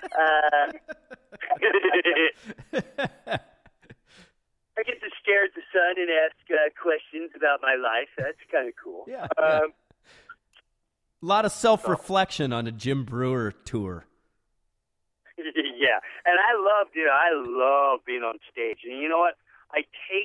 I get to stare at the sun and ask questions about my life. That's kind of cool. Yeah. A lot of self-reflection on a Jim Brewer tour. Yeah, and I love being on stage. And you know what? I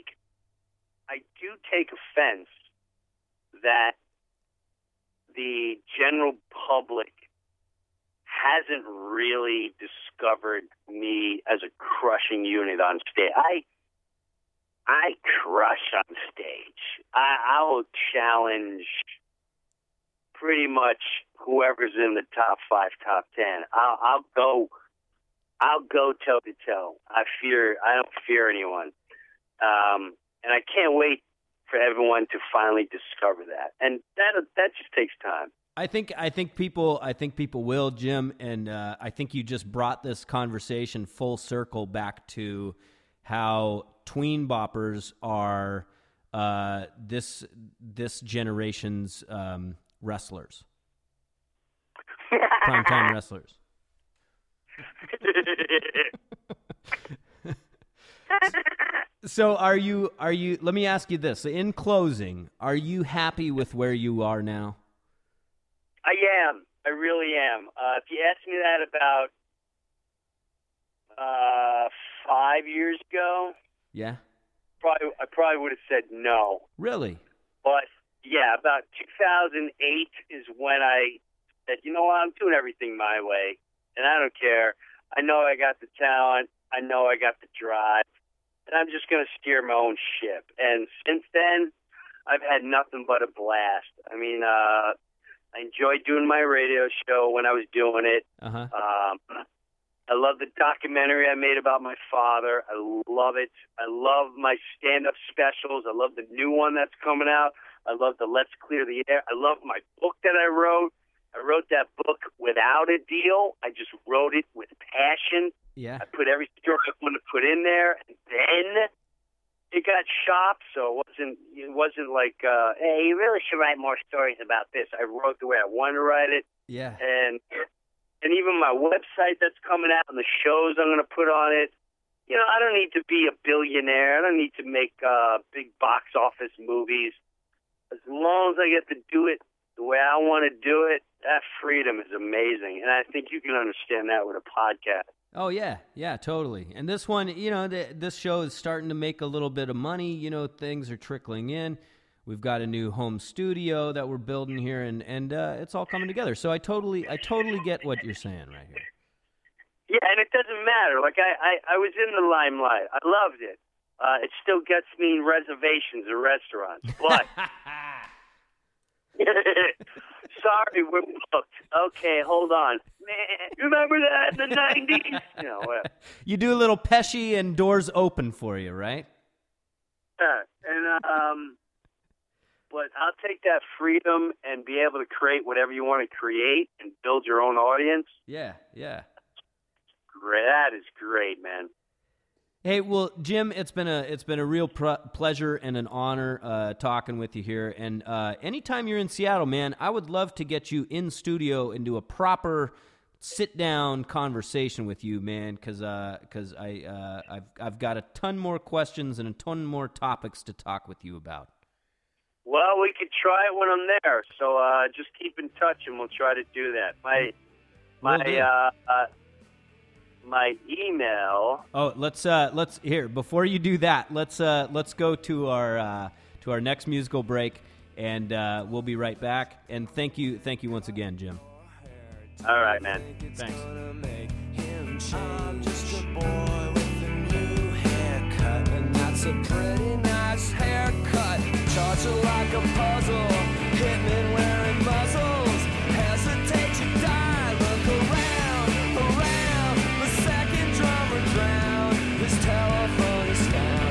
do take offense that the general public hasn't really discovered me as a crushing unit on stage. I crush on stage. I will challenge pretty much whoever's in the top 5, top 10. I'll go toe to toe. I don't fear anyone, and I can't wait for everyone to finally discover that. And that just takes time. I think people will, Jim, and I think you just brought this conversation full circle back to how tween boppers are this generation's wrestlers, primetime wrestlers. So are you, let me ask you this. In closing, are you happy with where you are now? I am. I really am. If you asked me that about 5 years ago, Yeah. I probably would have said no. Really? But yeah, about 2008 is when I said, you know what, I'm doing everything my way, and I don't care. I know I got the talent. I know I got the drive, and I'm just going to steer my own ship. And since then, I've had nothing but a blast. I mean, I enjoyed doing my radio show when I was doing it. Uh-huh. I love the documentary I made about my father. I love it. I love my stand-up specials. I love the new one that's coming out. I love the Let's Clear the Air. I love my book that I wrote. I wrote that book without a deal. I just wrote it with passion. Yeah. I put every story I wanted to put in there, and then it got shopped. So it wasn't like, hey, you really should write more stories about this. I wrote the way I wanted to write it. Yeah. And even my website that's coming out and the shows I'm going to put on it, I don't need to be a billionaire. I don't need to make big box office movies. As long as I get to do it the way I want to do it, that freedom is amazing. And I think you can understand that with a podcast. Oh, yeah. Yeah, totally. And this one, this show is starting to make a little bit of money. Things are trickling in. We've got a new home studio that we're building here, and it's all coming together. So I totally get what you're saying right here. Yeah, and it doesn't matter. Like, I was in the limelight. I loved it. It still gets me reservations at restaurants. But, sorry, we're booked. Okay, hold on. Man, remember that in the 90s? Whatever. You do a little Pesci and doors open for you, right? Yeah, and, but I'll take that freedom and be able to create whatever you want to create and build your own audience. Yeah, yeah. Great. That is great, man. Hey, well, Jim, it's been a real pleasure and an honor talking with you here. And anytime you're in Seattle, man, I would love to get you in studio and do a proper sit-down conversation with you, man, because I've got a ton more questions and a ton more topics to talk with you about. Well, we could try it when I'm there. So just keep in touch, and we'll try to do that. my email. Oh, let's here before you do that. Let's go to our next musical break, and we'll be right back. And thank you once again, Jim. All right, man. Thanks. I'm just a boy with a new haircut, and that's a pretty nice haircut. Charge it like a puzzle, hitmen wearing muzzles. Hesitate, you die. Look around, the second drummer drowned. This telephone is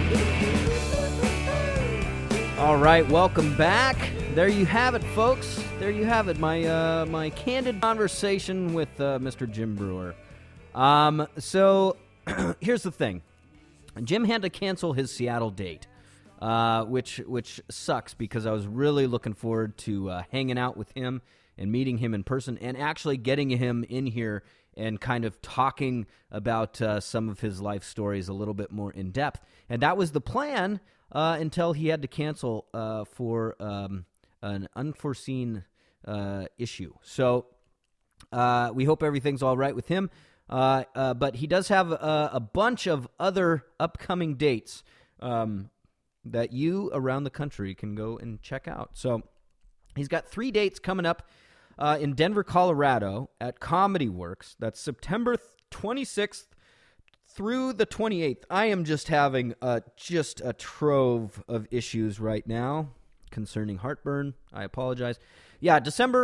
found. All right, welcome back. There you have it, folks. There you have it. My candid conversation with Mr. Jim Breuer. So here's the thing. Jim had to cancel his Seattle date, which sucks because I was really looking forward to hanging out with him and meeting him in person and actually getting him in here and kind of talking about some of his life stories a little bit more in depth. And that was the plan until he had to cancel for an unforeseen issue. So we hope everything's all right with him. But he does have a bunch of other upcoming dates that you around the country can go and check out. So he's got 3 dates coming up in Denver, Colorado at Comedy Works. That's September 26th through the 28th. I am just having just a trove of issues right now concerning heartburn. I apologize. Yeah,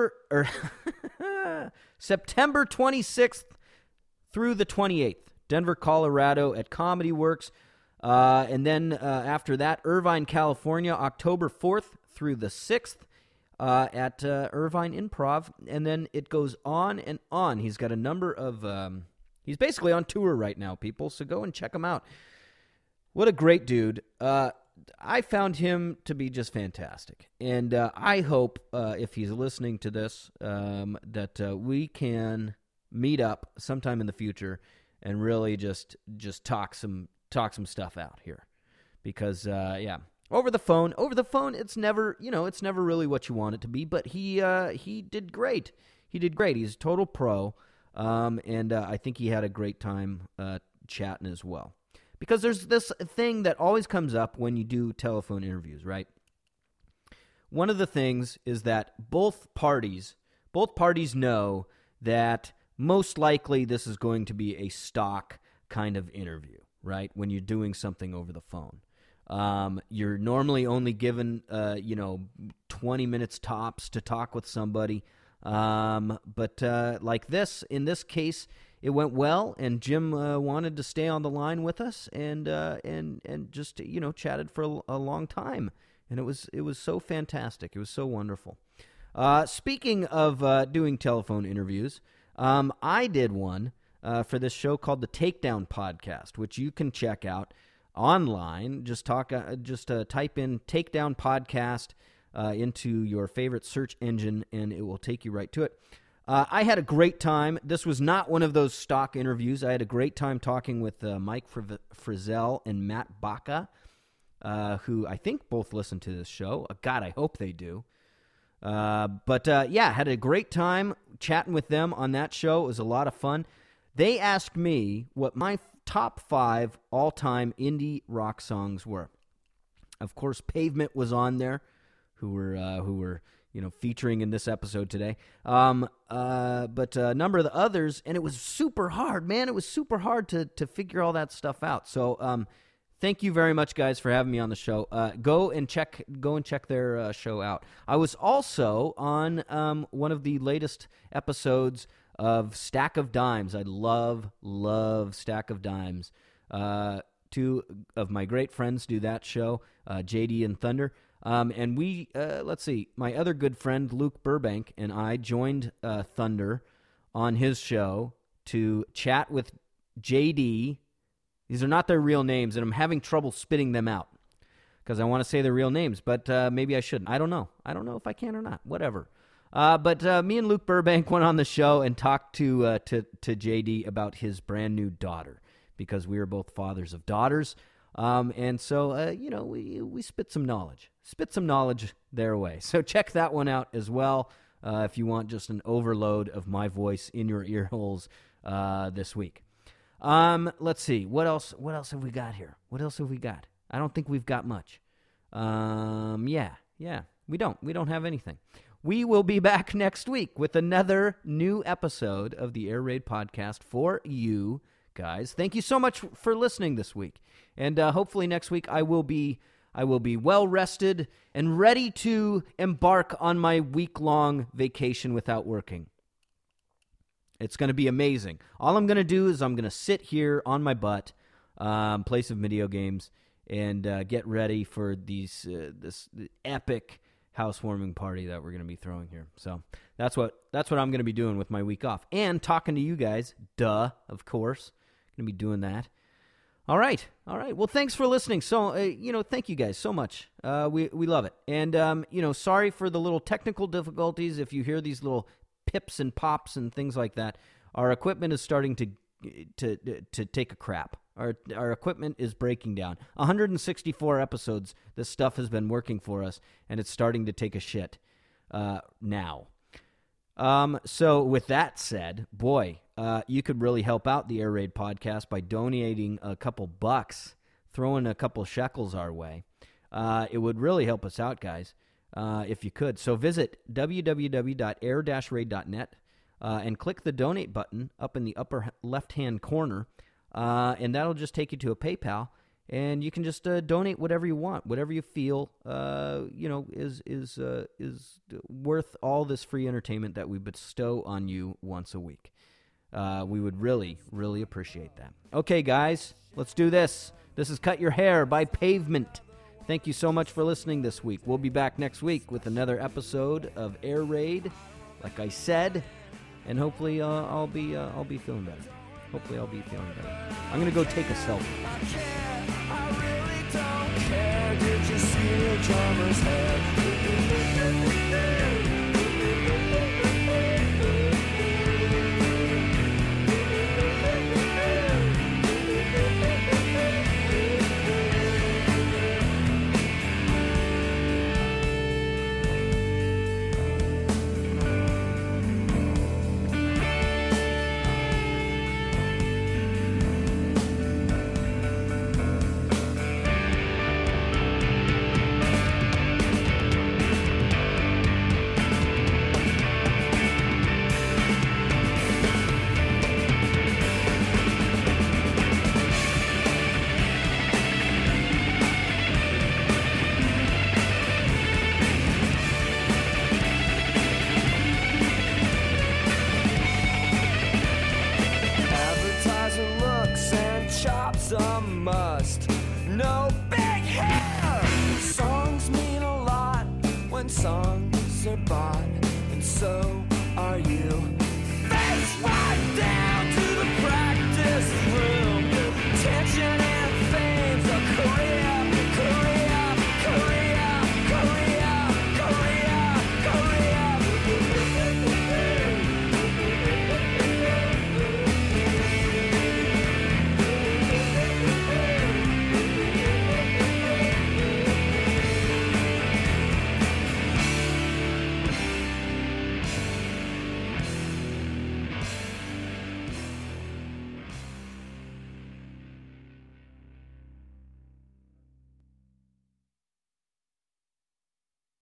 September 26th through the 28th, Denver, Colorado at Comedy Works. And then after that, Irvine, California, October 4th through the 6th at Irvine Improv. And then it goes on and on. He's got a number of... he's basically on tour right now, people, so go and check him out. What a great dude. I found him to be just fantastic. And I hope, if he's listening to this, that we can meet up sometime in the future and really just talk some stuff out here. Because, over the phone, it's never really what you want it to be, but he did great. He did great. He's a total pro. And I think he had a great time chatting as well. Because there's this thing that always comes up when you do telephone interviews, right? One of the things is that both parties know that most likely this is going to be a stock kind of interview, right? When you're doing something over the phone. You're normally only given, 20 minutes tops to talk with somebody. But like this, in this case, it went well, and Jim wanted to stay on the line with us, and just chatted for a long time, and it was so fantastic. It was so wonderful. Speaking of doing telephone interviews, I did one for this show called the Takedown Podcast, which you can check out online. Just type in Takedown Podcast into your favorite search engine, and it will take you right to it. I had a great time. This was not one of those stock interviews. I had a great time talking with Mike Frizzell and Matt Baca, who I think both listen to this show. God, I hope they do. But had a great time chatting with them on that show. It was a lot of fun. They asked me what my top 5 all-time indie rock songs were. Of course, Pavement was on there, who were featuring in this episode today. But a number of the others, and it was super hard, man. It was super hard to figure all that stuff out. So thank you very much, guys, for having me on the show. Go and check their show out. I was also on one of the latest episodes of Stack of Dimes. I love Stack of Dimes. 2 of my great friends do that show, JD and Thunder. And we, my other good friend, Luke Burbank, and I joined Thunder on his show to chat with JD. These are not their real names, and I'm having trouble spitting them out because I want to say their real names, but maybe I shouldn't. I don't know if I can or not. Whatever. But me and Luke Burbank went on the show and talked to JD about his brand new daughter, because we are both fathers of daughters. And so, we spit some knowledge their way. So check that one out as well if you want just an overload of my voice in your ear holes this week. Let's see. What else have we got here? What else have we got? I don't think we've got much. Yeah. We don't have anything. We will be back next week with another new episode of the Air Raid Podcast for you guys. Thank you so much for listening this week. And hopefully next week I will be well rested and ready to embark on my week-long vacation without working. It's going to be amazing. All I'm going to do is I'm going to sit here on my butt, play some video games, and get ready for this epic housewarming party that we're going to be throwing here. So that's what I'm going to be doing with my week off, and talking to you guys. Of course, going to be doing that. All right. Well, thanks for listening. So thank you guys so much. We love it, and sorry for the little technical difficulties. If you hear these little pips and pops and things like that, our equipment is starting to take a crap. Our equipment is breaking down. 164 episodes, this stuff has been working for us, and it's starting to take a shit now. So with that said, boy, you could really help out the Air Raid Podcast by donating a couple bucks, throwing a couple shekels our way. It would really help us out, guys, if you could. So visit www.air-raid.net and click the donate button up in the upper left-hand corner. And that'll just take you to a PayPal, and you can just donate whatever you want, whatever you feel, is worth all this free entertainment that we bestow on you once a week. We would really, really appreciate that. Okay, guys, let's do this. This is Cut Your Hair by Pavement. Thank you so much for listening this week. We'll be back next week with another episode of Air Raid, like I said, and hopefully I'll be feeling better. Hopefully I'll be feeling better. I'm going to go take a selfie. I really don't care. Did you see the drummer's head? A must. No big hair. Songs mean a lot when songs are bought, and so are you.